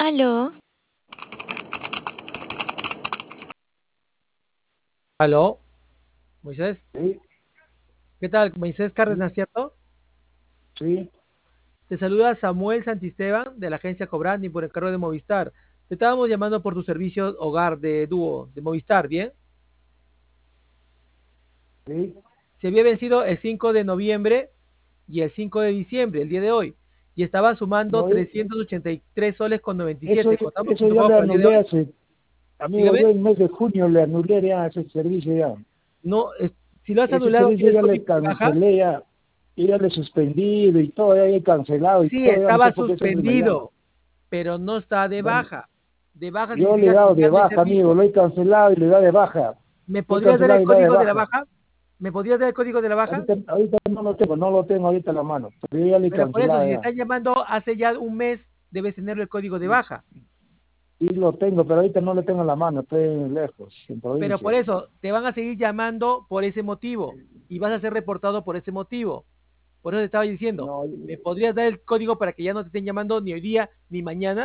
Aló, Aló, Moisés. Sí, ¿Qué tal? Moisés sí, Cárdenas, ¿cierto? sí. Te saluda Samuel Santisteban de la agencia Cobrani por encargo de Movistar. Te estábamos llamando por tu servicio hogar de dúo de Movistar, ¿bien? Sí. Se había vencido el 5 de noviembre y el 5 de diciembre, el día de hoy, y estaba sumando No, 383 soles con eso, 97. Contamos con eso tu ya pago le para el día de anulé hoy. amigo, Dígame. yo en el mes de junio le anulé ya ese servicio ya. No, si lo has Ese anulado, servicio ¿tienes ya le código de baja? cancelé ya, y ya le he suspendido y todo, ya he cancelado y Sí, todo, ya no estaba sé por qué siempre me llama. suspendido, pero no está de Bueno, baja. De baja yo le he significa dado de final del baja, amigo, servicio. lo he cancelado y le da de baja. ¿Me Lo he podrías dar cancelado el y da de código de la baja. baja? ¿Me podrías dar el código de la baja? Ahorita no lo tengo ahorita en la mano, pero yo ya le he Pero por eso, cancelado si te ya. están llamando hace ya un mes, debes tener el código de baja. Y lo tengo, pero ahorita no lo tengo en la mano, estoy lejos, en Pero por provincia. eso, te van a seguir llamando por ese motivo y vas a ser reportado por ese motivo. Por eso te estaba diciendo, No, ¿me podrías dar el código para que ya no te estén llamando ni hoy día ni mañana?